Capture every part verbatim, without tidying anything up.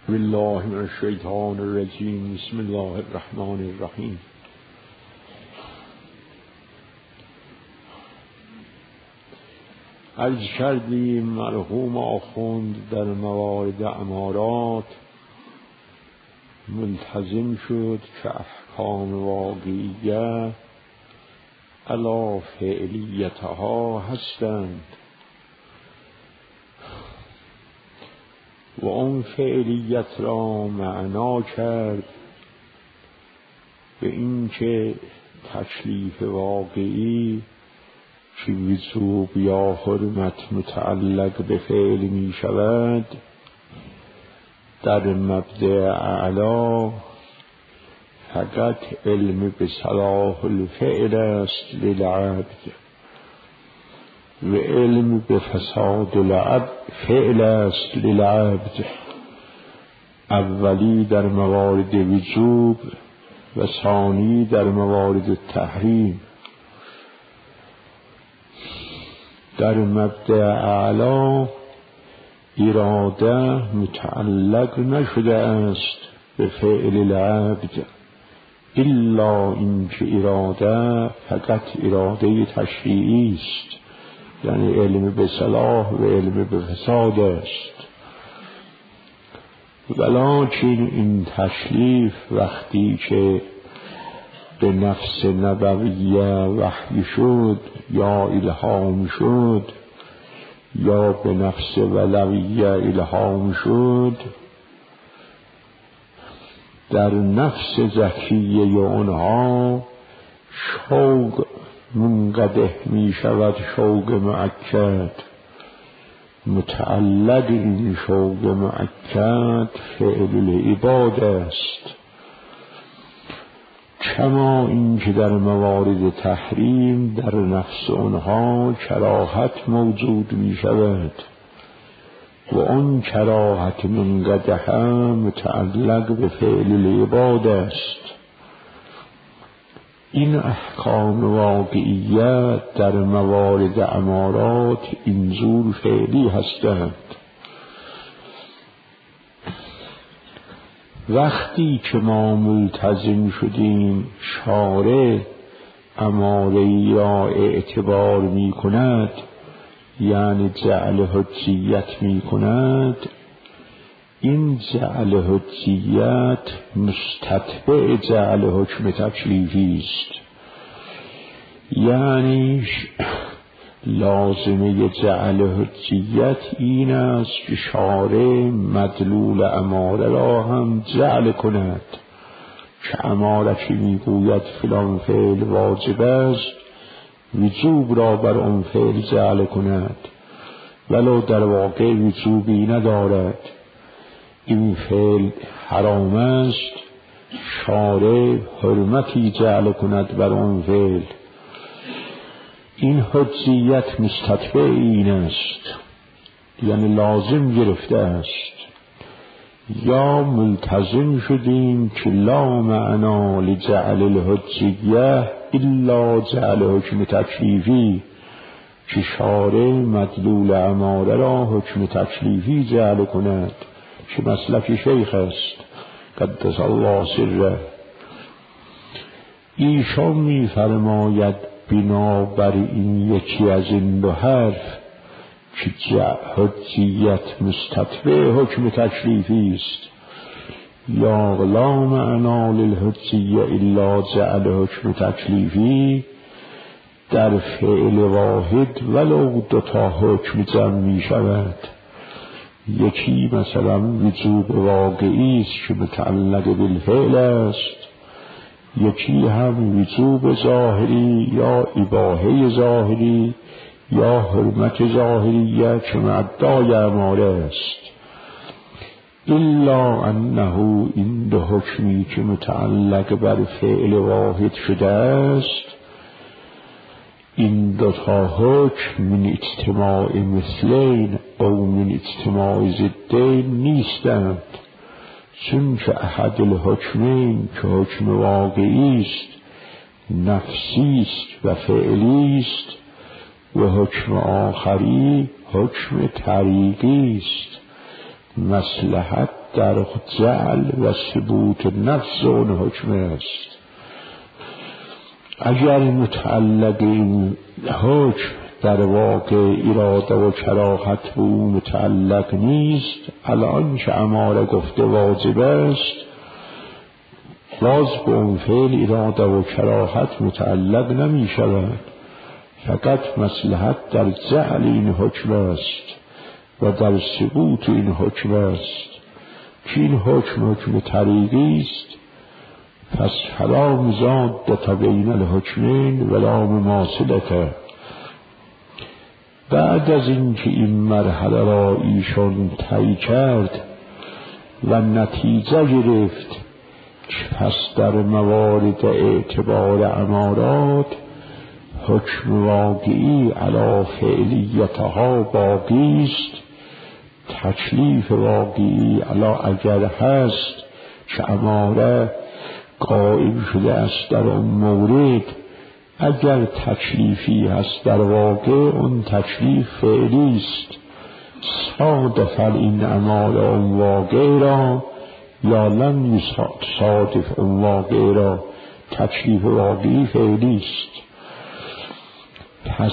بالله من الشیطان الرجیم. بسم الله الرحمن الرحیم. عرض کردیم مرحوم آخوند در موارد امارات ملتزم شد که احکام واقعیه علی فعلیتها هستند و اون فعلیت را معنا کرد به این که تکلیف واقعی که وجوب یا حرمت متعلق به فعل می شود در مبدأ اعلا فقط علم به صلاح الفعل است للعبد و علم به فساد العبد فعل است للعبد. اولی در موارد وجوب و ثانی در موارد تحریم. در مبدأ اعلا اراده متعلق نشده است به فعل العبد الا اینکه اراده فقط اراده تشریعی است، یعنی علم به صلاح و علم به فساد است. ولکن این تکلیف وقتی که به نفس نبویه وحی شد یا الهام شد یا به نفس ولویه الهام شد، در نفس زکیه اونها شوق منقدح می شود، شوق مؤکد. متعلق این شوق مؤکد فعل العباد است، کما این که در موارد تحریم در نفس اونها کراهت موجود می شود و اون کراهت منقدح متعلق به فعل العباد است. این احکام واقعیت در موارد امارات اینجور فعلی هستند. وقتی که ما ملتزم شدیم شارع اماره‌ای را اعتبار می کند، یعنی جعل حجیت می کند، این جعل حجیت مستتبع جعل حکم تکلیفی است. یعنی لازمه جعل حجیت این است که شارع مدلول اماره را هم جعل کند که اماره که میگوید فلان فعل واجب است وجوب را بر آن فعل جعل کند ولو در واقع وجوبی ندارد. این فعل حرام است، شارع حرمتی جعل کند بر آن فعل. این حجیت مستتبع این است، یعنی لازم گرفته است. یا ملتزم شدیم که لا معنا لجعل الحجیه الا جعل حکم تکلیفی، که شارع مدلول اماره را حکم تکلیفی جعل کند، که مسلک شیخ است قدس الله سره. ایشان می فرماید بنابر این یکی از این دو حرف که حجیت مستتبع حکم تکلیفی است، یا لا معنا للحجیه الا جعل حکم تکلیفی، در فعل واحد ولو دو تا حکم جمع می شود. یکی مثلا وجوب واقعی است که متعلق بالفعل است، یکی هم وجوب ظاهری یا اباحه ظاهری یا حرمت ظاهریه که مدعای اماره است. الا انه این دو حکمی که متعلق بر فعل واحد شده است، این دو تا حکم من اجتماع مثلین او من اجتماع ضدین نیستند، چون که احد الحکمین که حکم واقعی است نفسی است و فعلی است و حکم آخری حکم طریقی است. مصلحت در جعل و ثبوت نفس اون حکم است. اگر متعلق این حکم در واقع اراده و کراهت به او متعلق نیست، الان که اماره گفته واجب است، باز به اون فعل اراده و کراهت متعلق نمی شود. فقط مصلحت در جعل این حکم است و در ثبوت این حکم است که این حکم حکم طریقی است. پس فلا مضادة بین الحکمین ولا مماثلة. بعد از اینکه این مرحله را ایشان طی کرد و نتیجه گرفت، پس در موارد اعتبار امارات حکم واقعی علی فعلیتها باقی است، تکلیف واقعی علی اگر هست که اماره قائم شده است در اون مورد، اگر تکلیفی هست در واقع اون تکلیف فعلی است، صادف این اماره اون واقع را یا لم صادف اون واقع را، تکلیف واقعی فعلی است. پس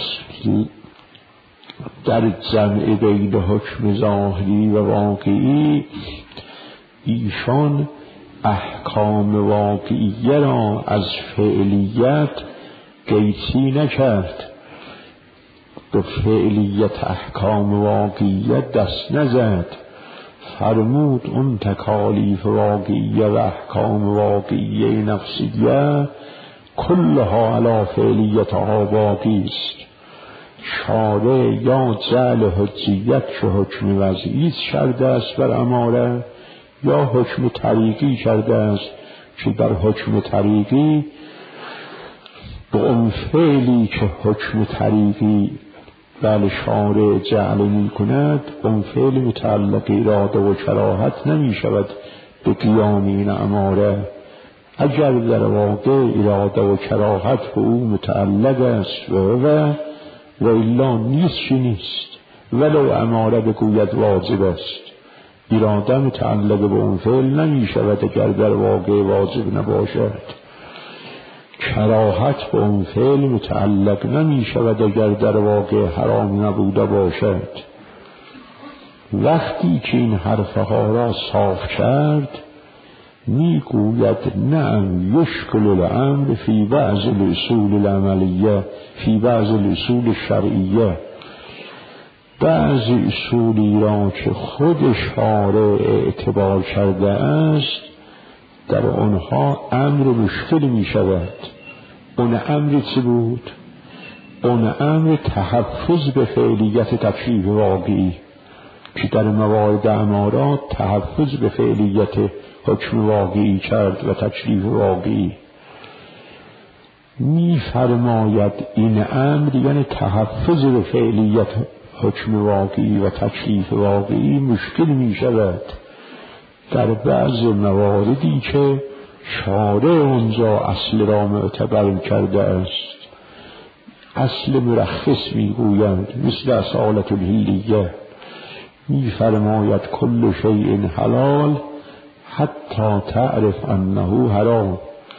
در جمع بین حکم ظاهری و واقعی ایشان احکام واقعیه را از فعلیت قیسی نکرد، به فعلیت احکام واقعیت دست نزد. فرمود اون تکالیف واقعیه و احکام واقعیه نفسیه کلها علی فعلیتها باقی است. شارع یا جعل حجیت که حکم وضعی کرده است بر اماره، یا حکم طریقی کرده است که در حکم طریقی به اون فعلی که حکم طریقی بل شارع جعل می کند، اون فعل متعلق اراده و کراهت نمی شود به قیام این اماره. اگر در واقع اراده و کراهت به او متعلق است و و و الا نیست چی نیست، ولو اماره بگوید واجب است، اراده متعلق به اون فعل نمی شود اگر در واقع واجب نباشد، کراهت به اون فعل متعلق نمی شود اگر در واقع حرام نبوده باشد. وقتی که این حرفها را صاف کرد می گوید نعم یشکل الامر فی بعض الاصول العملیه فی بعض الاصول الشرعیه. بعض اصولی را که خود شارع اعتبار کرده است در آنها امر مشکل می شود. اون امر چی بود؟ اون امر تحفظ به فعلیت تکلیف واقعی که در موارد امارات تحفظ به فعلیت حکم واقعی کرد و تکلیف واقعی. می فرماید این امر یعنی تحفظ به فعلیت حکم واقعی و تکلیف واقعی مشکل می شود در بعض مواردی که شارع اونجا اصل را معتبر کرده است. اصل مرخص می گویند مثل اصالت الحلیه، می فرماید کل شیء حلال حتی تعرف انه حرام.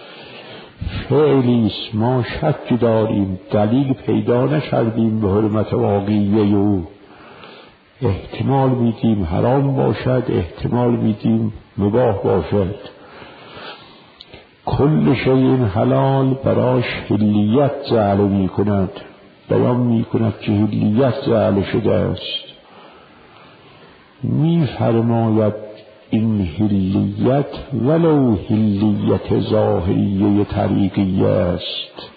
فعلی است ما شک داریم، دلیل پیدا نکردیم به حرمت واقعی او، احتمال میدیم حرام باشد، احتمال میدیم مباح باشد. کل شیء حلال براش حلیت جعل می کند، بیان می کند که حلیت جعل شده است. می فرماید این حلیت ولو حلیت ظاهریه طریقیه است،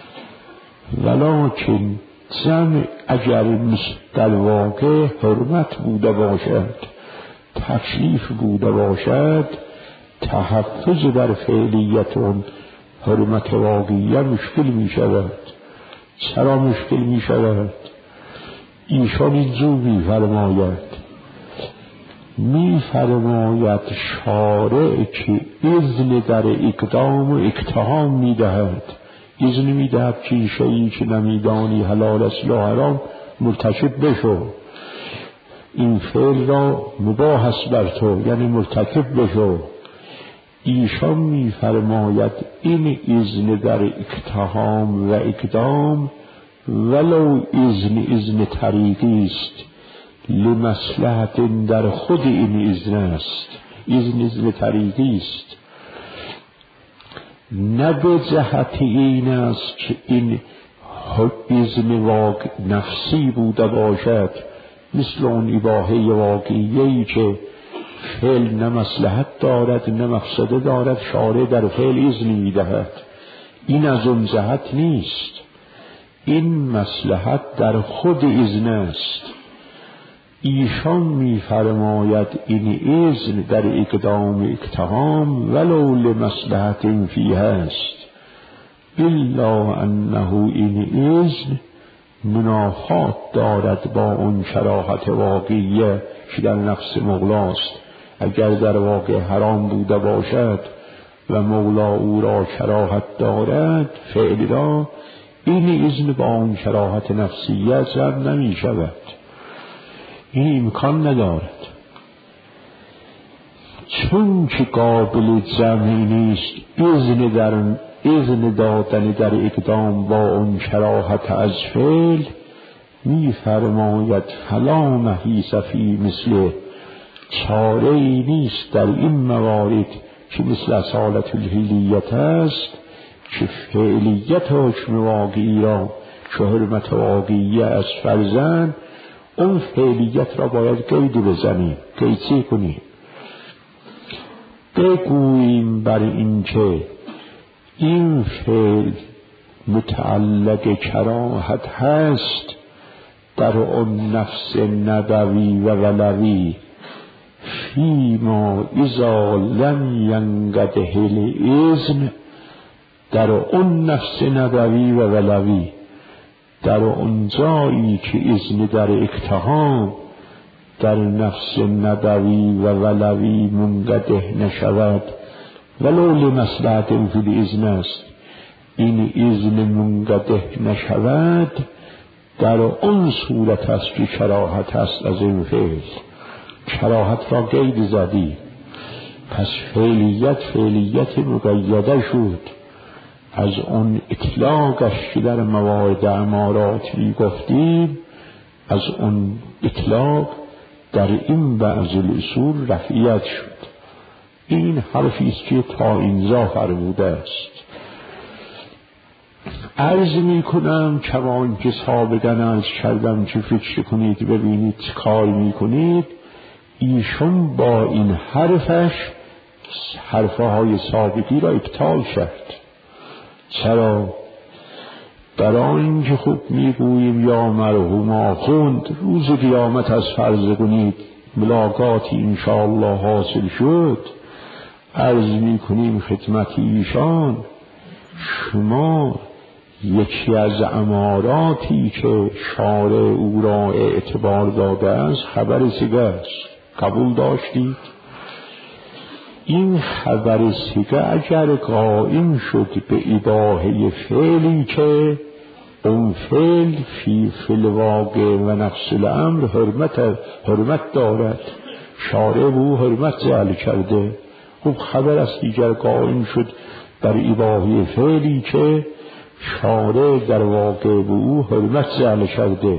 ولکن جمع اگر در واقع حرمت بوده باشد، تکلیف بوده باشد، تحفظ بر فعلیت اون حرمت واقعیه مشکل می شود. چرا مشکل می شود؟ ایشان اینجور می فرماید می فرماید شارع که اذن در اقدام و اقتحام می دهد، اذن می دهد که این شیئی که نمیدانی حلال است یا حرام مرتکب بشو. این فعل را مباح است بر تو، یعنی مرتکب بشو. ایشان می‌فرماید این اذن در اقتحام و اقدام ولو اذن اذن طریقی است، لمصلحت در خود این اذن است، اذن اذن طریقی است، نه به جهت این است که این اذن واقع نفسی بوده باشد، مثل اون اباحه واقعیه‌ای که فعل نه مصلحت دارد نه مقصده دارد، شارع در فعل اذن می‌دهد. این از اون جهت نیست، این مصلحت در خود اذن است. ایشان می‌فرماید این اذن در اقدام اقتحام ولو لمصلحت فیه است، الا انه این اذن منافات دارد با اون کراهت واقعیه که در نفس مولاست. اگر در واقع حرام بوده باشد و مولا او را کراهت دارد فعل را، این اذن با اون کراهت نفسیه جمع نمی شود، این امکان ندارد. چون که قابل جمعی نیست اذن در اذن دادن در اقدام با اون کراهت از فعل، می فرماید فلا محیص فی مثل، چاره ای نیست در این موارد که مثل اصالت الحلیت است که فعلیت حکم واقعی را که حرمت واقعی از فرزن، اون فعلیت را باید قید بزنیم. قید چی کنیم؟ بگوییم بر این که این فعل متعلق کراهت هست در اون نفس نبوی و ولوی، فیما اذا لم ینقده الاذن، در اون نفس نبوی و ولوی، در اون جایی که اذن در اقتحام در نفس نبوی و ولوی منقده نشود، ولو لمصلحت فی الاذن است، این اذن منقده نشود، در اون صورت است که کراهت است از این فعل. کراهت را قید زدی، پس فعلیت فعلیت مقیده شد. از اون اطلاقش که در موارد امارات می گفتیم، از اون اطلاق در این بعض الاصول رفعیت شد. این حرفی است که تا اینجا فرموده است. عرض می کنم کمان که سابقا عرض کردم که فکر کنید ببینید چه کار می کنید. ایشون با این حرفش حرفه های سابقی را ابطال کرد. چرا؟ برای اینکه خوب میگوییم یا مرحوم آخوند روز قیامت از فرض کنید ملاقاتی انشاءالله حاصل شد، عرض میکنیم خدمت ایشان شما یکی از اماراتی که شارع او را اعتبار داده است خبر سیگه است، قبول داشتید؟ این خبر سیگه اگر قائم شد به اباحه فعلی که اون فعل فی فالواقع و نفس الامر حرمت حرمت دارد، شارع او حرمت جعل کرده، خب خبر است دیگر قائم شد بر اباحه فعلی که شارع در واقع او حرمت جعل کرده.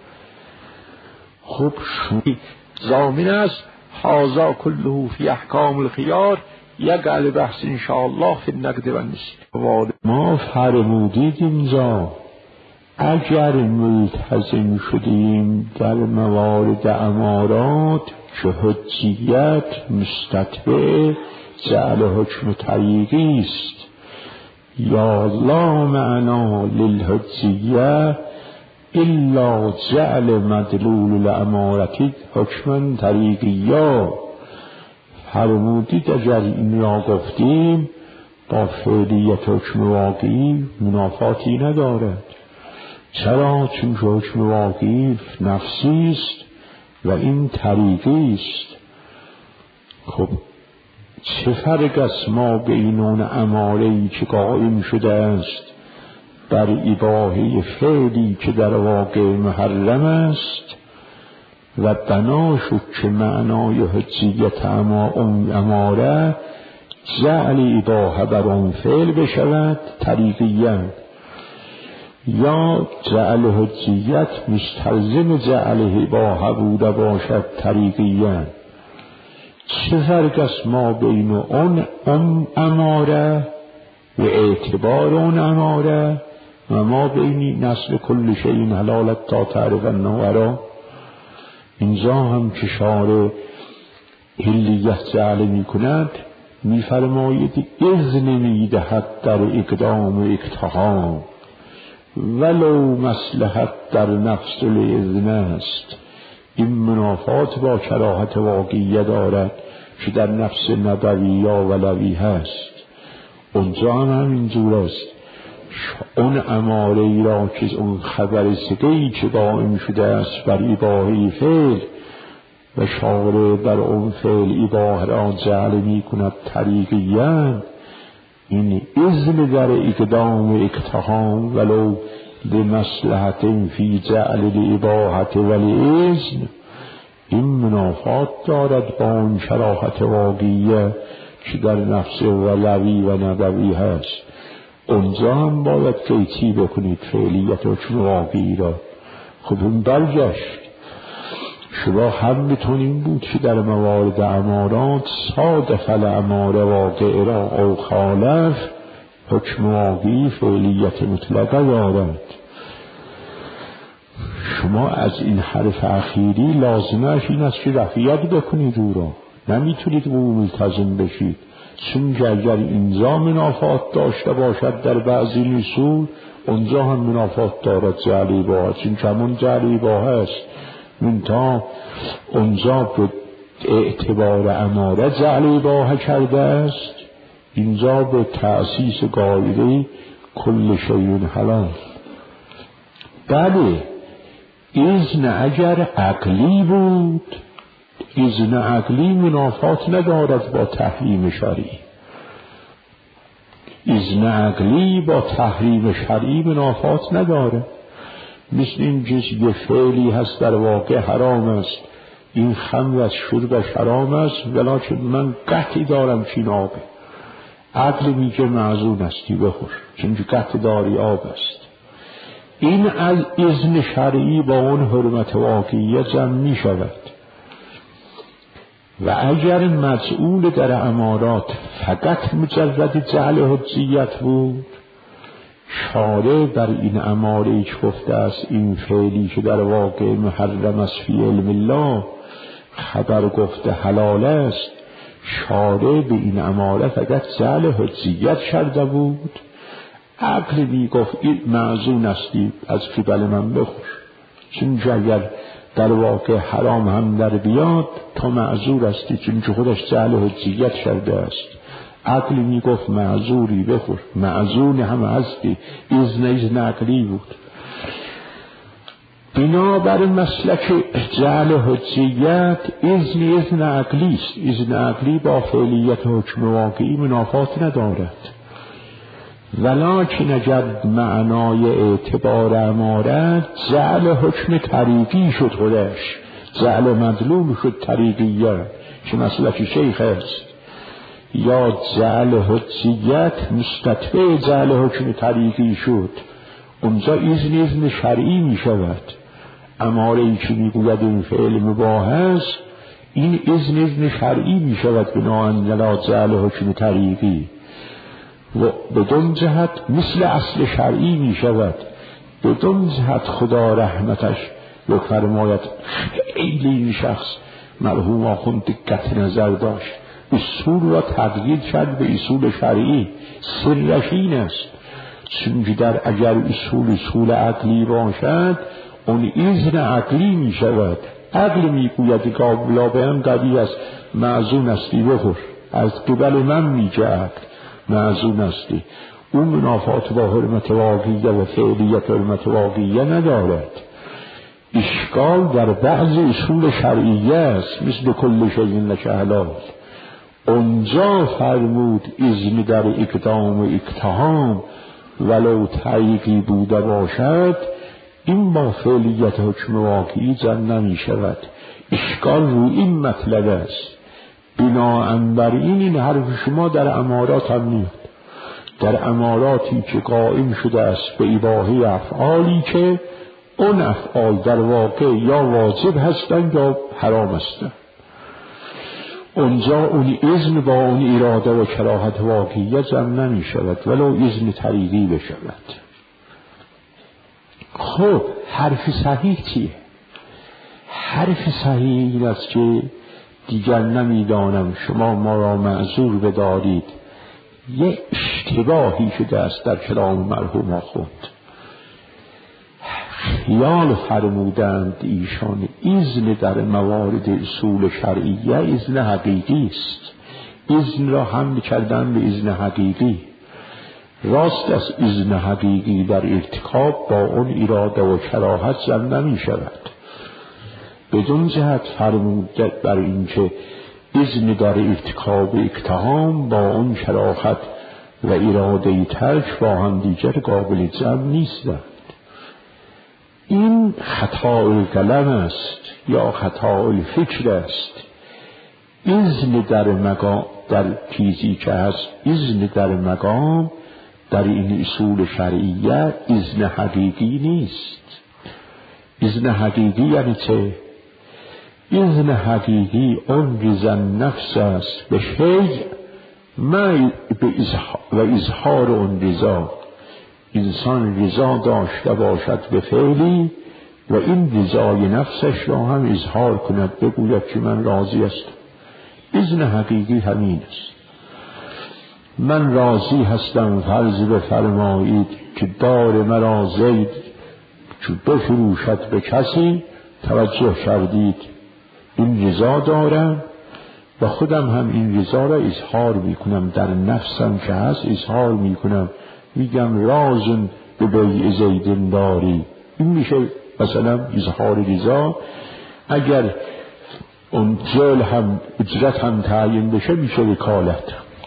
خب ضامن است هذا كله فی احکام الخیار یقع بحث انشاءالله فی النقد و النسیان. ما فرمودید اینجا اگر ملتزم شدیم در موارد امارات که حجیت مستتبع جعل حکم طریقی است، یا لا معنا للحجیه الا جعل مدلول الامارتی حکما طریقیا. فرمودید اگر این را گفتیم با فعلیت حکم واقعی منافاتی ندارد. چرا؟ چون حکم واقعی نفسی است و این طریقی است. خب چه فرق است ما بین اون اماره‌ای که قائم شده است بر اباحه فعلی که در واقع محرم است و بنا شد که معنای حجیت اماره جعل اباحه بر اون فعل بشود طریقیاً، یا جعل حجیت مستلزم جعل اباحه بوده باشد طریقیاً. چه فرق است ما بین اون اون اماره و اعتبار اون اماره و ما بین نسل کل شیء حلالت تا تعرف النوع؟ اینجا هم که شارع حلیت جعل می کند می فرماید اذن می دهد در اقدام و اقتحام ولو مصلحت در نفس الاذن است. این منافات با کراهت واقعیه دارد که در نفس نبوی یا ولوی هست. اونجا هم همینجور است. اون اماره ای را که اون خبر صدقی که دائم شده است بر اباحه فعل و شارع بر اون فعل اباحه را جعل می کند طریقیاً، این اذن در اقدام و اقتحام ولو لمصلحت فی جعل الاباحه والاذن، این منافات دارد با اون شراحت واقعیه که در نفس ولوی و نبوی هست. اونجا هم باید قیچی بکنید فعلیت حکم واقعی را. خب اون برگشت. شما هم بتونیم بود که در موارد امارات صادف الاماره واقع را او خالف حکم واقعی فعلیت مطلقه دارد. شما از این حرف اخیری لازمش این است که رفیت بکنید او را، نمیتونید او ملتزم بشید، چون اگر اینجا منافات داشته باشد در بعضی نصول اونجا هم منافات دارد جعل اباحه، چون کمون جعل اباحه است من تا اونجا به اعتبار اماره جعل اباحه کرده است، اینجا به تأسیس قاعده کل شیء حلال. بله اذن اگر عقلی بود، اذن عقلی منافات ندارد با تحریم شرعی. اذن عقلی با تحریم شرعی منافات نداره. مثل این جز یه فعلی هست در واقع حرام است، این خمر از شربش حرام است ولیکن من قطعی دارم چین آبه، عقل میگه معذور استی بخور چون قطع داری آب است. این از اذن شرعی با اون حرمت واقعیه جمع می شود. و اگر مسئول در امارات فقط مجرد جعل حجیت بود، شارع بر این اماره که گفته است این فعلی که در واقع محرم است فی علم الله خبر گفته حلال است، شارع به این اماره فقط جعل حجیت کرده بود، عقل می گفت این معزون استی از قبل من بخور، چون اگر در واقع حرام هم در بیاد تا معذور استی چون خودش جعل حجیت کرده است. عقل می گفت معذوری بخور، معذون هم هستی، اذن اذن عقلی بود. بنابر مسلک جعل حجیت اذن اذن عقلی است، اذن عقلی با فعلیت حکم واقعی منافات ندارد. ولکن اگر معنای اعتبار اماره جعل حکم طریقی شد، خودش جعل مدلول شد طریقیه که مسلک شیخ است، یا جعل حجیت مستتبع جعل حکم طریقی شد، اونجا اذن اذن شرعی می شود. اماره ای که می گوید این فعل مباح است، این اذن اذن شرعی می شود بناهن علی جعل حکم طریقی و بدون جهت مثل اصل شرعی می شود. بدون جهت خدا رحمتش و فرماید خیلی این شخص مرحوم آخوند دقت نظر داشت، اصول را تغییر کرد به اصول شرعی. سرش این است چون در اگر اصول اصول عقلی باشد اون اذن عقلی می شود. عقل می گوید قابلا به هم قوی است، معزون استی بخور، از قبل من می گه عقل معزون استی. اون منافات با حرمت واقعیه و فعلیت حرمت واقعیه ندارد. اشکال در بعض اصول شرعیه است، مثل کل شیء لک حلال. اونجا فرمود اذن در اقدام و اقتحام ولو طریقی بوده باشد، این با فعلیت حکم واقعی جمع نمی شود. اشکال رو این مطلب است. بنابراین این حرف شما در امارات هم میاد، در اماراتی که قائم شده است به اباحه افعالی که اون افعال در واقع یا واجب هستند یا حرام هستند. اونجا اون اذن با اون اراده و کراهت واقعیت جمع نمی شود ولو اذن طریقی بشود. خب حرف صحیح چیه؟ حرف صحیح این است که دیگر نمیدانم شما ما را معذور بدارید، یه اشتباهی شده است در کلام مرحوم آخوند. خیال فرمودند ایشان اذن در موارد اصول شرعیه اذن حقیقی است. اذن را حمل کردن به اذن حقیقی. راست از اذن حقیقی در ارتکاب با اون اراده و کراهت جمع نمی شود. بدون جهت فرموده بر این که اذن در ارتکاب اقتحام با اون کراهت و اراده ترک با هم دیگر قابل جمع نیستند. این خطا القلم است یا خطا الفکر است. اذن در مقام در چیزی که هست اذن در مقام در این اصول شرعیه اذن حقیقی نیست. اذن حقیقی یعنی چه؟ اذن حقیقی اون رضا نفس است به شیء ما و اظهار اون رضا. انسان رضا داشته باشد به فعلی و این رضای نفسش را هم اظهار کند، بگوید که من راضی هستم. اذن حقیقی همین است. من راضی هستم فرض بفرمایید که دار مرا زید چو بفروشد به کسی، توجه کردید این رضا دارم و خودم هم این رضا را اظهار میکنم، در نفسم که هست اظهار میکنم، میگم رازن به بیع زیدن داری. این میشه مثلا اظهار رضا. اگر اون جل هم اجرت هم تعیین بشه میشه وکالت.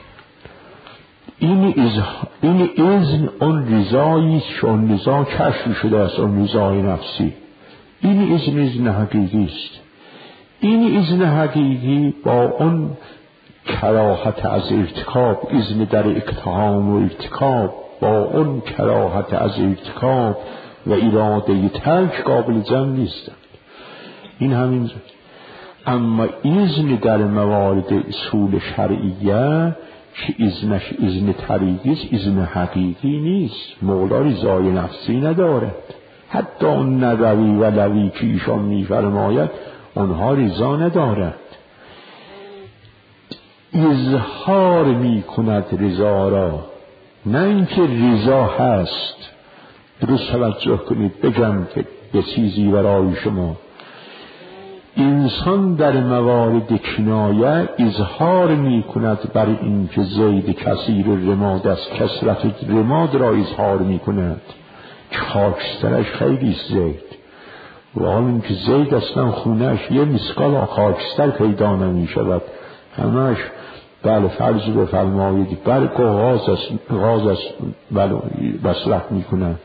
این این اذن اون رضایی که اون رضا کشف شده است، اون رضای نفسی. این اذن اذن حقیقی است. این اذن حقیقی با اون کراهت از ارتکاب، اذن در اقتحام و ارتکاب با اون کراهت از ارتکاب و اراده ترک قابل جمع نیستند. این همین. اما اذن در موارد اصول شرعیه که اذنش اذن طریقی است، اذن حقیقی نیست. مولا رضای نفسی ندارد. حتی اون نبوی و لوی که ایشان میفرماید اونها رضا ندارد. اظهار میکند رضا را، نه اینکه رضا هست. درست توجه کنید بگم که به چیزی برای شما. انسان در موارد کنایه اظهار می کند بر این که زید کثیر رماد است، کثرت رماد را اظهار می کند که خاکسترش خیلی زید و حال این که زید اصلا خونهش یه مسکال خاکستر پیدا نمی شود، همش بله فرض بفرمایید برگ و غاز است, غاز است بله مصرف می کند.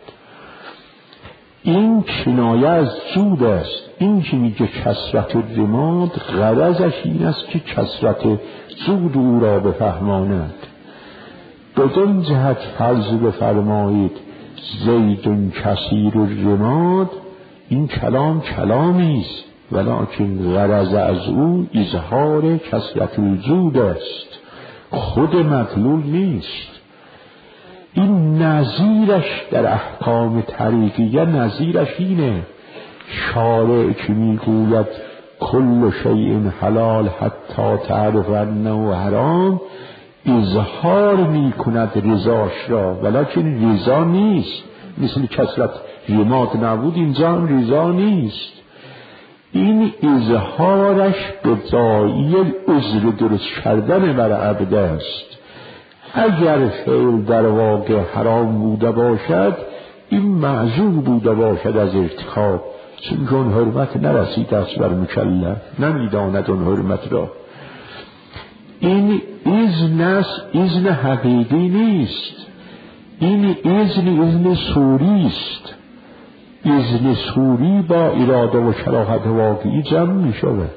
این کنایه از زود است. این که میگه کثرت رماد غرضش این است که کثرت زود او را بفهماند. بدون جهت فرض بفرمایید زیدون کثیر رماد، این کلام کلامی است ولکن غرض از او اظهار کثرت الزود است، خود مدلول نیست. این نظیرش در احکام طریقیه نظیرش اینه. شارع که میگوید کل شیء حلال حتی تعرف انه حرام، اظهار میکند رضاش را ولکن رضا نیست. مثل کثرت رماد نبود، اینجا هم رضا نیست. این اظهارش به داعی عذر درست کردن بر عبد است. اگر فعل در واقع حرام بوده باشد، این معذور بوده باشد از ارتکاب، چون اون حرمت نرسید است بر مکلف، نمیداند اون حرمت را. این اذن است، اذن حقیقی نیست. این اذن اذن صوری است. اذن سوری با اراده و کراهت واقعی جمع می شود.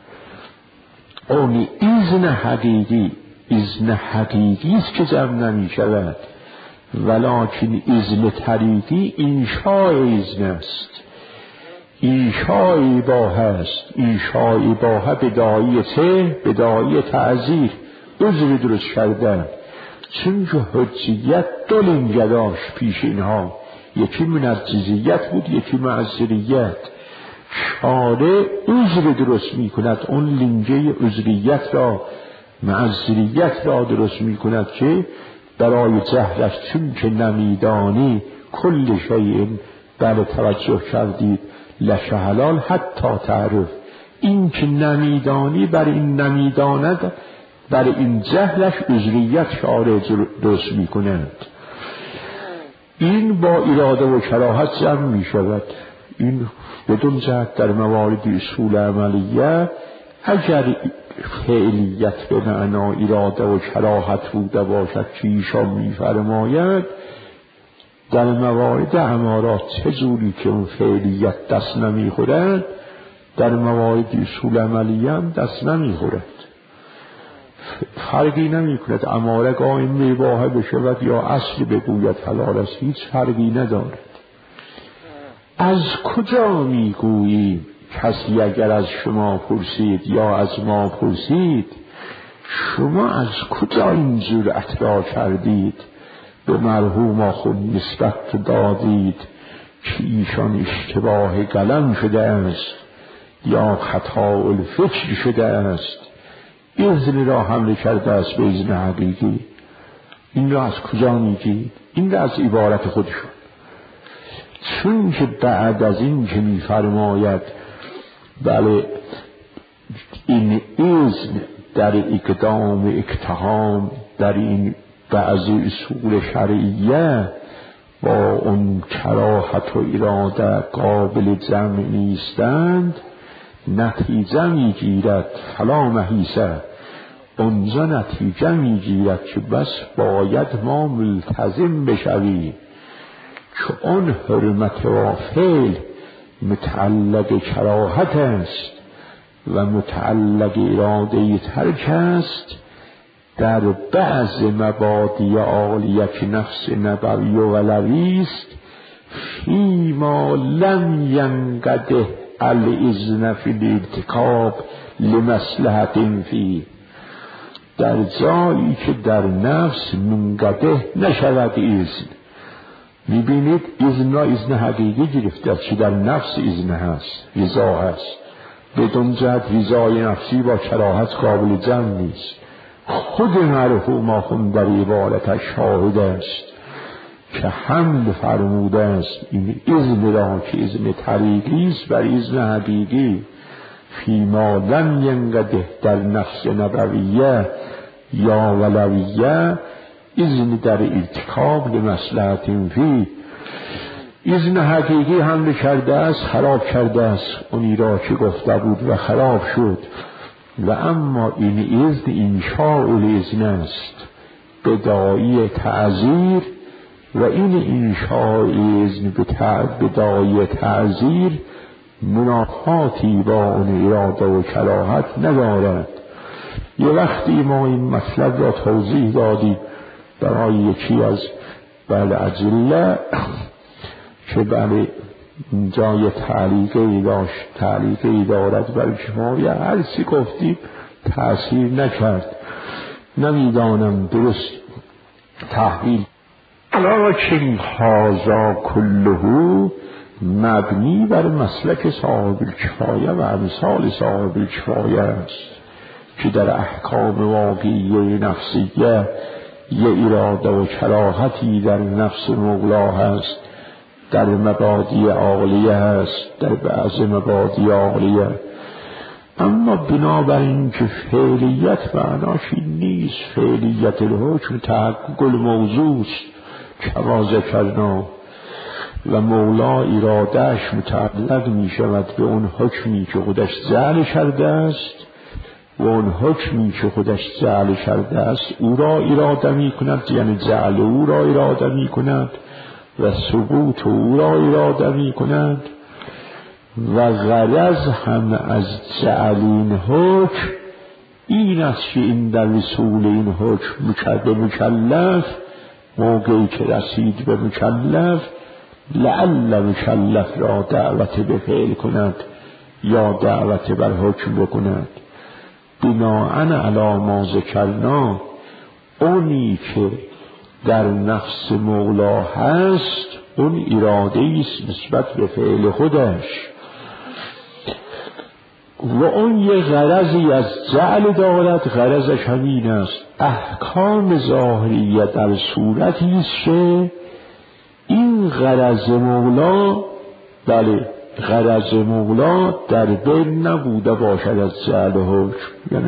اون اذن حقیقی اذن حقیقی است که جمع نمی شود، ولکن اذن طریقی انشاء اذن است. انشاء اباحه است. انشاء اباحه بدایته بدایه تعذیر عذر درست کردن، چون که حجیت دو لنگه داشت پیش اینها، یکی منجزیت بود یکی معذریت. شارع عذر درست می کند، اون لنگه عذریت را معذریت را درست می کند که برای جهلش، چون که نمیدانی کل شیء بله توجه کردید لش حلال حتی تعرف، این که نمیدانی بر این نمیداند بر این جهلش عذریت شارع درست می کند. این با اراده و کراهت جمع می شود. این بدون جهت در موارد اصول عملیه اگر فعلیت به معنا اراده و کراهت بوده باشد که ایشان می فرماید، در موارد امارات چجوری که اون فعلیت دست نمی خورد، در موارد اصول عملیه هم دست نمی خورد. فرقی نمی کند اماره قائم میباهه بشود یا اصل بگوید حلال است، هیچ فرقی ندارد. از کجا میگویی کسی اگر از شما پرسید یا از ما پرسید شما از کجا این جرأت را کردید به مرحوم آخوند نسبت دادید که ایشان اشتباه قلم شده است یا خطا الفکر شده است، اذن را حمله کرده است به اذن حقیقی؟ این را از کجا میگید؟ این را از عبارت خودشون، چون که بعد از این که میفرماید بله این اذن در اقدام اقتحام در این بعضی اصول شرعیه با اون کراهت و اراده قابل جمع نیستند، نتیجه میگیرد فلا محیصه، اونجا نتیجه میگیرد که بس باید ما ملتزم بشویم که اون حرمت و فعل متعلق کراهت است و متعلق اراده ترک است. در بعض مبادی عالیه که نفس نبوی و ولوی است، فیما لم ینقده الاذن فی الارتکاب لمصلحت فی، در جایی که در نفس منقده نشود اذن. میبینید اذن را اذن حقیقی گرفته است که در نفس اذن هست، رضا هست. بدون جهت رضای نفسی با کراهت قابل جمع نیست. خود مرحوم آخوند در عبارتش شاهد است که حمد فرموده است این اذن را که اذن طریقی است بر اذن حقیقی، فیما لم ینقده در نفس نبویه یا ولویه اذن در ارتکاب لمصلحت فی. اذن حقیقی حمله کرده است، خراب کرده است اونی را که گفته بود و خراب شد. و اما این اذن انشاء الاذن است بدایی تعذیر، و این انشاء الاذن بدایی تعذیر منافاتی با اون اراده و کراهت ندارد. یه وقتی ما این مطلب را توضیح دادیم برای یکی از بله اجله که بله جای تعلیقی داشت، تعلیقی دارد بر کفایه، هر چی گفتیم تأثیر نکرد. نمیدانم درست تحویل لیکن هذا کله مبنی بر مسلک صاحب الکفایه و امثال صاحب الکفایه است که در احکام واقعی نفسیه یه اراده و کراهتی در نفس مولا هست، در مبادی عالیه هست، در بعض مبادی عالیه. اما بنابراین که فعلیت معناش این نیست، فعلیت الحکم تحقق الموضوع است کما ذکرنا، و مولا ارادهش متعلق می شود به اون حکمی که خودش جعل کرده است، و اون حکمی که خودش جعل کرده است او را اراده می کند، یعنی جعل او را اراده می کند، و ثبوت او را اراده می کند و غرض هم از جعل این حکم این است که این در رسول این حکم به مکلف موقعی که رسید به مکلف لعل مکلف را دعوت به فعل کند یا دعوت بر حکم بکند. بناءً علی ما ذکرنا، اونی که در نفس مولا هست اون اراده است نسبت به فعل خودش و اون یه غرضی از جعل دارد. غرضش همین است احکام ظاهریه در صورتی است که این غرض مولا، بله غرض مولا در بین نبوده باشد از جعل حکم، یعنی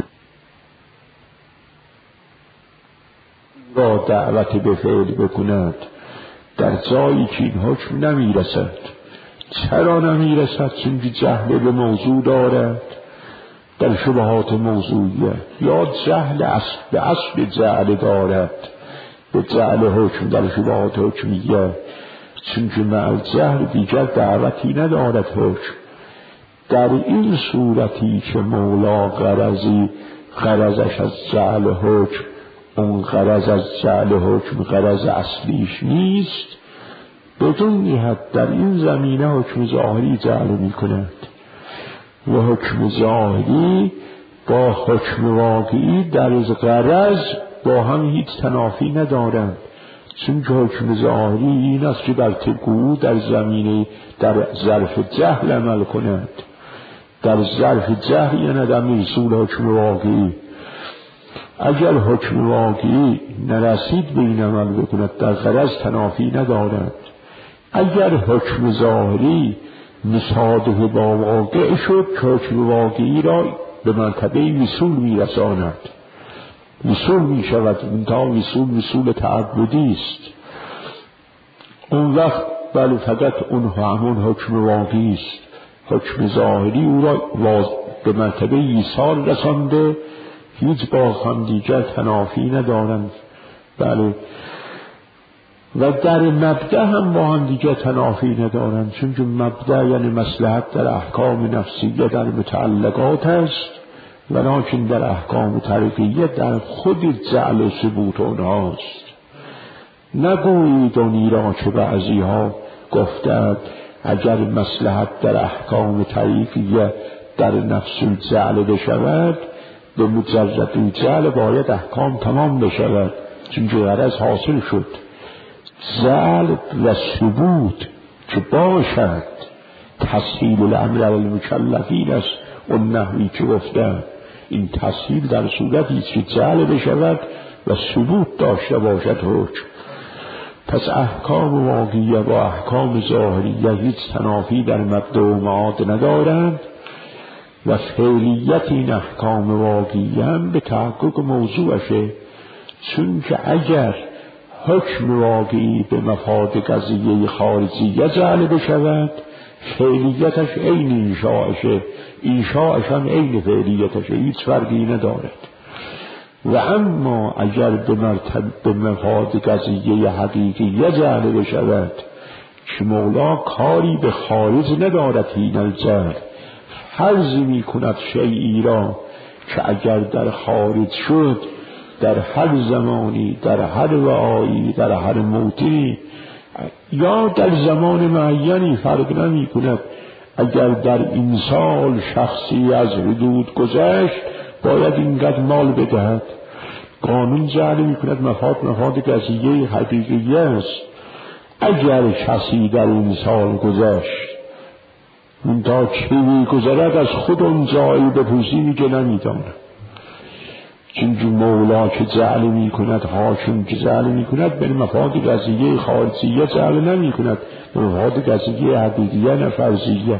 را دعوت به فعل بکند در جایی که این حکم نمیرسد. چرا نمیرسد؟ چون جهل به موضوع دارد در شبهات موضوعیه، یا جهل اصل به اصل جعل دارد به جعل حکم در شبهات حکمیه، چون که مع جهل دیگر دعوتی ندارد حکم. در این صورتی که مولا غرضی غرضش از جعل حکم، اون غرض از جعل حکم غرض اصلیش نیست، بدون نهایت در این زمینه حکم ظاهری جعل می کند و حکم ظاهری با حکم واقعی در غرض با هم هیچ تنافی ندارند. چون که حکم ظاهری این است که در تقو در زمینه در ظرف جهل عمل کند، در ظرف جهل یعنی در رسول حکم واقعی. اگر حکم واقعی نرسید به این عمل بکند در غرض تنافی ندارد. اگر حکم ظاهری مصادف با واقع شد که حکم واقعی را به مرتبه وصول می رساند، وصول می شود، منتها وصول وصول تعبدی است، اون وقت بله فقط اون همون حکم واقعی است. حکم ظاهری او را به مرتبه ایصال رسانده، هیچ با هم دیگر تنافی ندارند. بله و در مبدأ هم با هم دیگر تنافی ندارند، چون که مبدأ یعنی مصلحت در احکام نفسیه در متعلقات است، ولکن در احکام ترکیه در خود جعل و ثبوت اونهاست. نگویید اونی را که بعضی ها گفتند اگر مصلحت در احکام ترکیه در نفس الجعل بشود، به مجرد جعل باید احکام تمام بشود، چون که غرض حاصل شد. جعل و ثبوت که باشد تسهیل الامر علی المکلفین است، اون نحوی که گفتن این تسهیل در صورتی است که جعل بشود و ثبوت داشته باشد حکم. پس احکام واقعیه و احکام ظاهریه هیچ تنافی در مبدأ و معاد ندارند و فعلیت این احکام واقعیه هم به تحقق موضوعشه، چون که اگر حکم واقعی به مفاد قضیه خارجیه جعل بشود، فعلیتش عین انشاءشه، انشاءش هم عین فعلیتشه، هیچ فرقی ندارد. و اما اگر به مرتبه به مفاد قضیه حقیقیه جعل بشود که مولا کاری به خارج ندارد، این الجعل فرض می کند شیئی را که اگر در خارج شد در هر زمانی در هر وعایی در هر موطنی یا در زمان معینی فرق نمی کند، اگر در این سال شخصی از حدود گذشت باید اینقدر مال بدهد. قانون جعل می کند مفاد مفاد قضیه حقیقی است. اگر کسی در این سال گذشت من تا چی می گذرد از خود اون جایی بپرسی میگه نمیدانم، چون مولا که جعل می کند، حاکم که جعل می کند به مفاد قضیه خارجیه جعل نمی کند، به مفاد قضیه حقیقیه نفرضیه.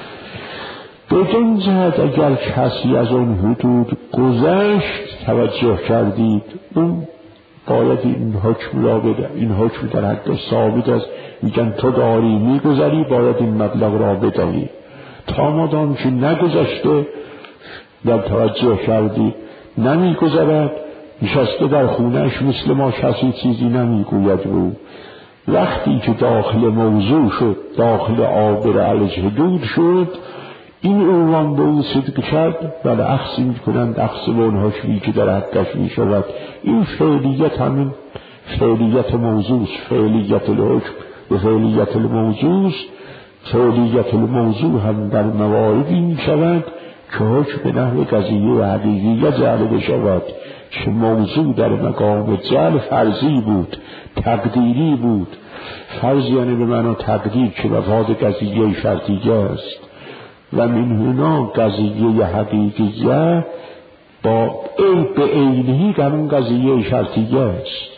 بدون جهت اگر کسی از اون حدود گذشت توجه کردید، اون باید این حکم را بده. این حکم در حد ثابت است، میگن تو داری میگذری باید این مبلغ را بدهی. تا مادام که نگذشته در توجه کردی نمیگذرد، نشسته در خونهش مثل ما، کسی چیزی نمیگوید رو وقتی که داخل موضوع شد، داخل عابر الحدود شد، این عنوان به اون صدق کرد، ولی اخذ می کنند اخذ به اونها شوی که در حدش می شود. این فعلیت همین فعلیت موضوع است، فعلیت الحکم و فعلیت الموضوع است. فعلیت الموضوع هم در مواردی می شود که حکم به نحو قضیه حقیقیه جعل بشود که موضوع در مقام جعل فرضی بود، تقدیری بود. فرض یعنی به معنی تقدیر که مفاد قضیه شرطیه است و من هنا قضیه حقیقیه با ای به عینی همون قضیه شرطیه است.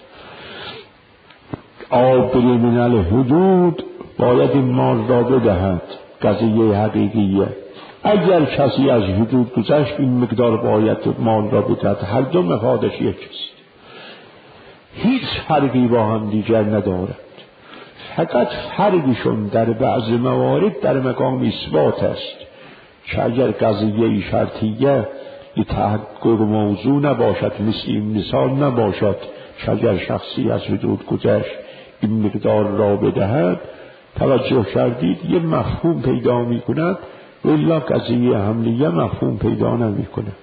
عابر من الحدود باید این مال را بدهد، قضیه حقیقیه. اگر کسی از حدود گذشت این مقدار باید مال را بدهد. هر دو مفادش یک است، هیچ فرقی با هم دیگر ندارد، فقط فرقشون در بعض موارد در مقام اثبات است که اگر قضیه شرطیه به تحقق موضوع نباشد، مثل این مثال نباشد که اگر شخصی از حدود گذشت این مقدار را بدهد، توجه کردید یه مفهوم پیدا می کند، ولی قضیه حملیه مفهوم پیدا نمی کند.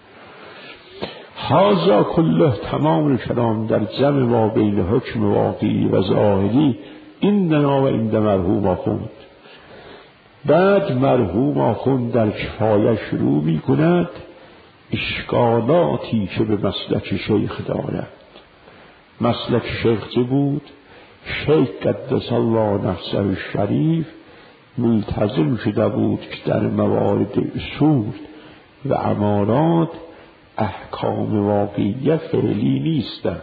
هذا کله تمام کلام در جمع ما بین حکم واقعی و ظاهری ایندنا و ایند مرحوم آخوند. بعد مرحوم آخوند در کفایه شروع می کند اشکالاتی که به مسلک شیخ دارد. مسلک شیخ چه بود؟ شیخ قدس الله نفسه الشریف ملتزم شده بود که در موارد اصول و امارات احکام واقعیه فعلی نیستند.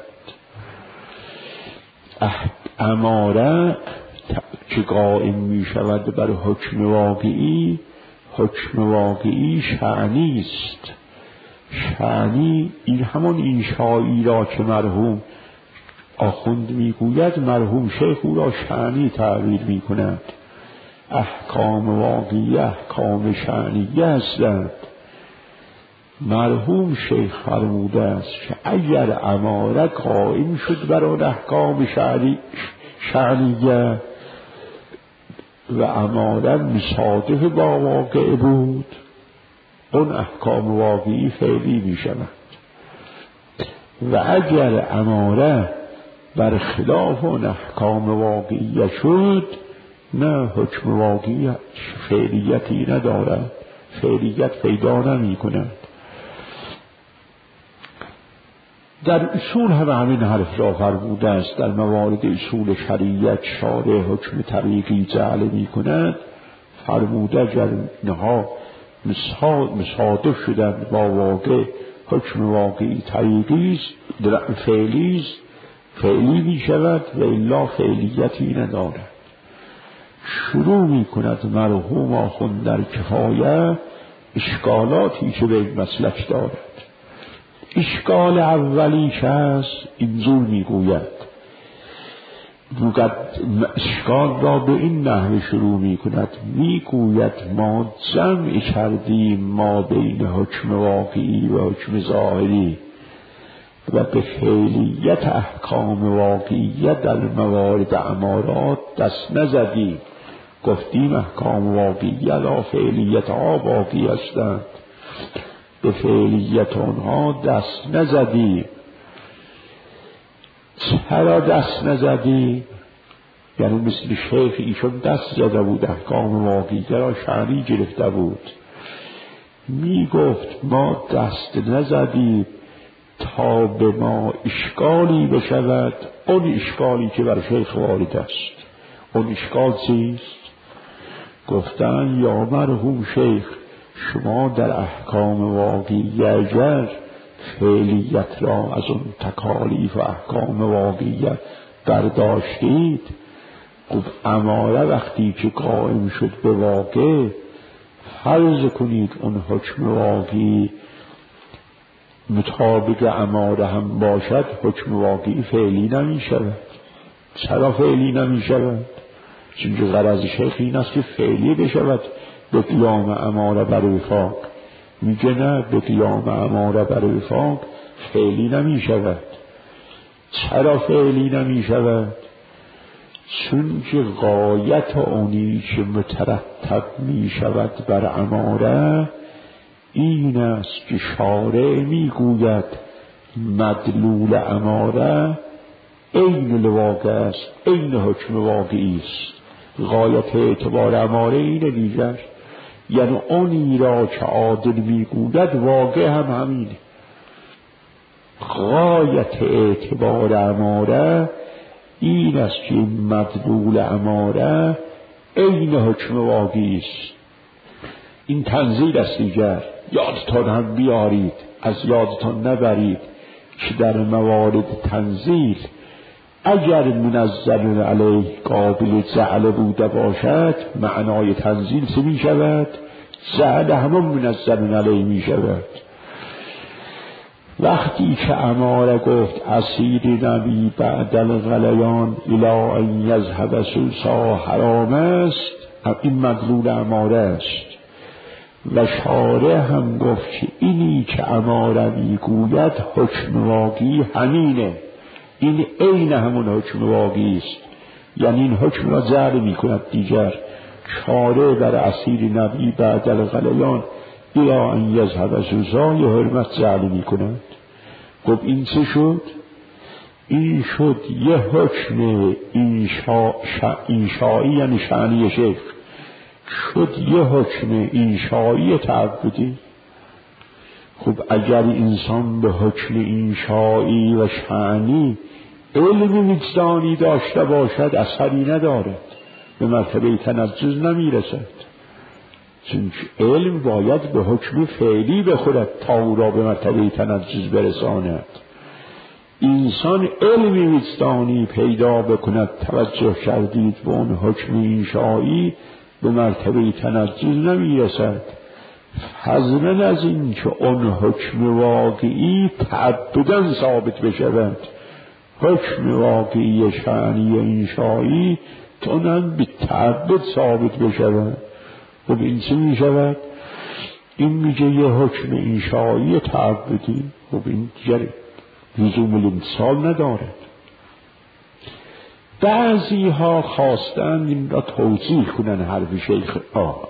اماره که قائم می شود بر حکم واقعی، حکم واقعی شأنی است. شأنی این همان انشایی را که مرحوم آخوند می گوید، مرحوم شیخ او را شأنی تعبیر می کند. احکام واقعی احکام شأنیه هستند. مرحوم شیخ فرموده است که اگر اماره قائم شد بر آن احکام شأنیه و اماره مصادف با واقع بود، اون احکام واقعی فعلی می شود. و اگر اماره بر خلاف اون احکام واقعی شد، نه حکم واقعی فعلیتی ندارد، فعلیت پیدا نمی کند. در اصول هم همین حرف را فرموده است. در موارد اصول شریعت شارع حکم طریقی جعل می کند، فرموده اگر اینها مصادف شدند با واقع، حکم واقعی طریقی فعلی فعلی می شود و الا فعلیتی ندارد. شروع می کند مرحوم آخوند در کفایه اشکالاتی که به این مسلک دارد. اشکال اولی که هست اینجور می گوید، اشکال را به این نحو شروع می کند، می گوید ما جمع کردیم ما بین حکم واقعی و حکم ظاهری و به فعلیت احکام واقعیت در موارد امارات دست نزدیم. گفتیم احکام واقعیت لا فعلیت ها باقی هستند، به فعلیت آنها دست نزدیم. چرا دست نزدیم؟ یعنی مثل شیخ ایشون دست زده بود، احکام واقعیت را شأنی گرفته بود. می گفت ما دست نزدیم تا به ما اشکالی بشود، اون اشکالی که بر شیخ وارد است. اون اشکال چیست؟ گفتن یا مرحوم شیخ، شما در احکام واقعی اگر فعلیت را از اون تکالیف و احکام واقعیت برداشتید، گفت اماره وقتی که قائم شد به واقع، فرض کنید اون حکم واقعی مطابق اماره هم باشد، حکم واقعی فعلی نمی شود. چرا فعلی نمی شود؟ چون غرض شیخ این است که فعلی بشود به قیام اماره بر وفاق. میگه نه، به قیام اماره بر وفاق فعلی نمی شود. چرا فعلی نمی شود؟ چون که غایت اونی که مترتب می شود بر اماره این است که شارع می گوید مدلول اماره عین لواقع است، عین حکم واقعی است. غایت اعتبار اماره اینه دیگر، یعنی اونی را که عادل می گوید واقع هم همینه. غایت اعتبار اماره این است که مدلول اماره عین حکم واقعی است. این تنزیل است دیگر. یادتان هم بیارید، از یادتان نبرید که در موارد تنزیل اگر منزل علیه قابل جعل بوده باشد معنای تنزیل چه می شود؟ جعل همون منزل علیه می شود. وقتی که اماره گفت اسیر نبی بعد الغلیان الی ان یذهب سوسا حرام است، این مدلول اماره است. و شارع هم گفت که اینی که اماره میگوید حکم واقعی همینه، این عین همون حکم واقعی است، یعنی این حکم را جعل میکند دیگر. شارع بر اسیر نبی بعد الغلیان الی ان یذهب سوسا یه حرمت جعل میکند. خب این چه شد؟ این شد یه حکم انشا انشایی، یعنی شأنی شیخ شد یه حکم انشایی تعبدی. خب اگر انسان به حکم انشایی و شأنی علم وجدانی داشته باشد اثری ندارد، به مرتبه تنزل نمیرسد، چون علم باید به حکم فعلی بخورد تا او را به مرتبه تنزل برساند. انسان علم وجدانی پیدا بکند، توجه کردید به اون حکم انشایی، به مرتبه تنزل نمیرسد. فضلا از این که اون حکم واقعی تعبداً ثابت بشود، حکم واقعی شأنی انشایی تونن به تعبد ثابت بشود. خب این چه می شود؟ این میگه یه حکم انشایی تعبدی. خب این دیگر لزوم الامتثال ندارد. بعضی ها خواستند این را توضیح کنن حرف شیخ آه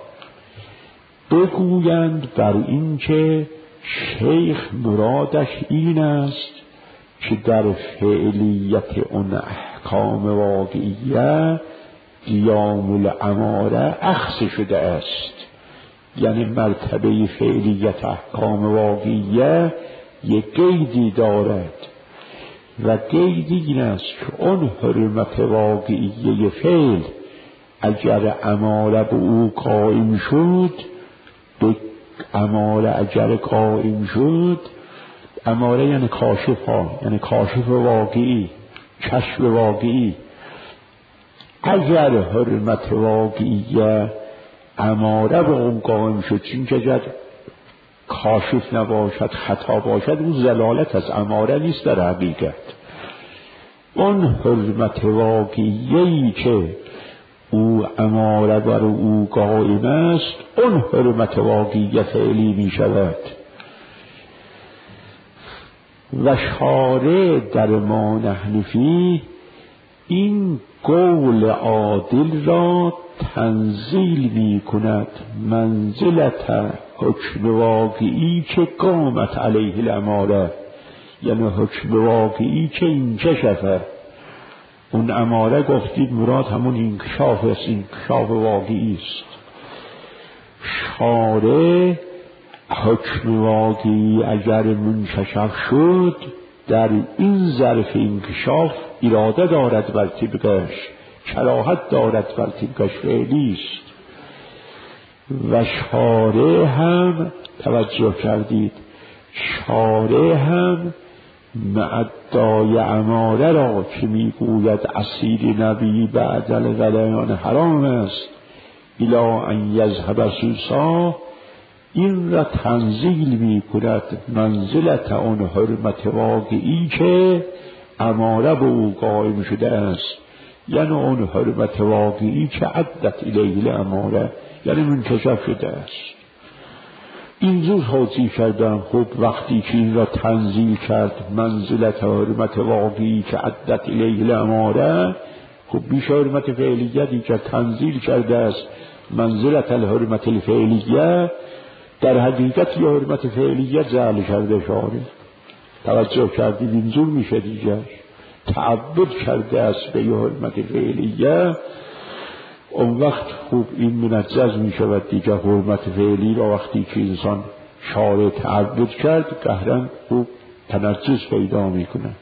بگویند بر این که شیخ مرادش این است که در فعلیت اون احکام واقعیه قیام الاماره اخذ شده است، یعنی مرتبه فعلیت احکام واقعیه یک قیدی دارد و قیدی این است که اون حرمت واقعیه فعل اگر اماره به او قائم شد، به اماره اگر قائم شد، اماره یعنی کاشف ها، یعنی کاشف واقعی، کشف واقعی، اگر حرمت واقعیه اماره به اون قائم شد، چون که اگر کاشف نباشد خطا باشد اون زلالت از اماره نیست در حقیقت. اون حرمت واقعیه‌ای که او اماره بر او قائم است اون حرمت واقعیه فعلی می شود. و شارع در ما نحن فیه این قول عادل را تنزیل می کند منزلت حکم واقعی که قامت علیه الاماره، یعنی حکم واقعی که انکشفه. اون اماره گفتید مراد همون انکشاف است، انکشاف واقعی است. شارع حکم واقعی اگر منکشف شد در این ظرف انکشاف اراده دارد بر طبقش، کراهت دارد بر طبقش فعلی است. و شارع هم توجه کردید، شارع هم معدای اماره را که میگوید اسیر نبی بعد الغلیان حرام است الی ان یذهب سوسا، این را تنزیل می کند منزلت اون حرمت واقعی که اماره به او قائم شده است، یعنی اون حرمت واقعی که عدت الیه الاماره، یعنی منکشف شده است. اینجور توضیح کردم. خب وقتی که این را تنزیل کرد منزلت حرمت واقعی که عدت الیه الاماره، خب بیش حرمت فعلیه دیگر تنزیل کرده است منزلت الحرمت الفعلیه، در حقیقت یه حرمت فعلیه جعل کرده شاره. توجه کردید اینجور میشه دیگر تعبد کرده است به یه حرمت فعلیه. اون وقت خوب این منجز می شود دیگر حرمت فعلی را وقتی که انسان شارع تعبد کرد قهرن خوب تنجس پیدا می کند،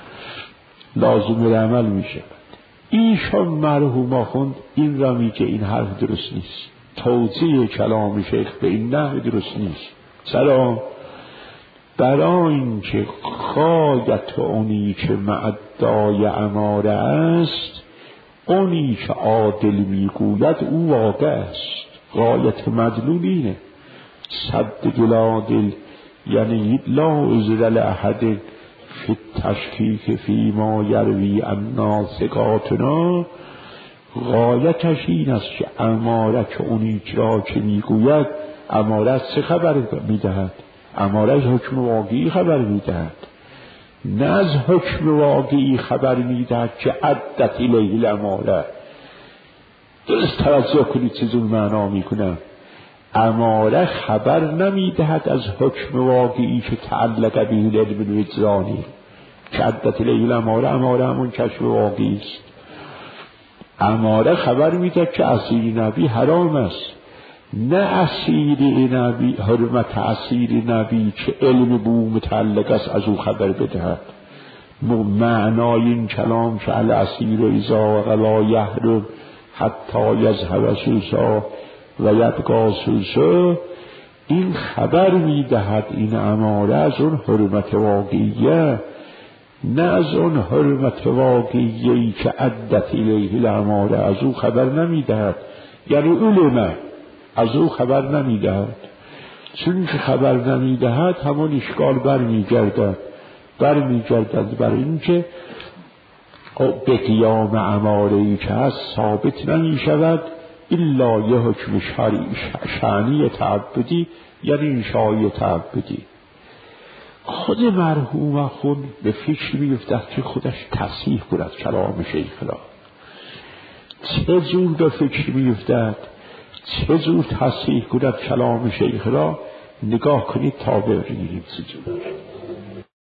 لازم العمل می شود. ایشان مرحوم آخوند این را می که این حرف درست نیست، توضیح کلام شیخ به این نحو درست نیست. سلام برای این که غایت اونی که معدای اماره است، اونی که عادل میگوید او واقع است. غایت مدلول اینه. صد دلادل یعنی لا عذر لأحد فی التشکیک فی ما یروی عنا ثقاتنا. غایتش این است که اماره که اونی را که میگوید، اماره از چه خبر میدهد؟ اماره از حکم واقعی خبر میدهد، نه از حکم واقعی خبر میدهد که عدت الیه الاماره. درست توجه کنید چیزون معنا میکنم. اماره خبر نمیدهد از حکم واقعی که تعلق به العلم الوجدانی، که عدت الیه الاماره، اماره همون کشف واقعی است. اماره خبر میدهد که اسیر نبی حرام است، نه اسیر نبی حرمت اسیر نبی که علم بو متعلق است از او خبر بدهد. معنای این کلام که الاسیر ایزا ولا یحرم حتی یذهب سوسا و یبقی سوسا، این خبر میدهد این اماره از اون حرمت واقعیه، نه از اون حرمت واقعیه‌ای که عدت الیه الاماره از او خبر نمیدهد. یعنی علمه از او خبر نمیدهد. چون که خبر نمیدهد همون اشکال بر میگردد بر میگردد بر این که به قیام اماره‌ای که هست ثابت نمیشود الا یه حکم شرعی تعبدی، یعنی انشایی تعبدی. خود مرحوم خود به فکر میفتد که خودش تصحیح کند کلام شیخ را. چه جور به فکر میفتد چه جور تصحیح کند کلام شیخ را؟ نگاه کنید تا ببینید چه جور.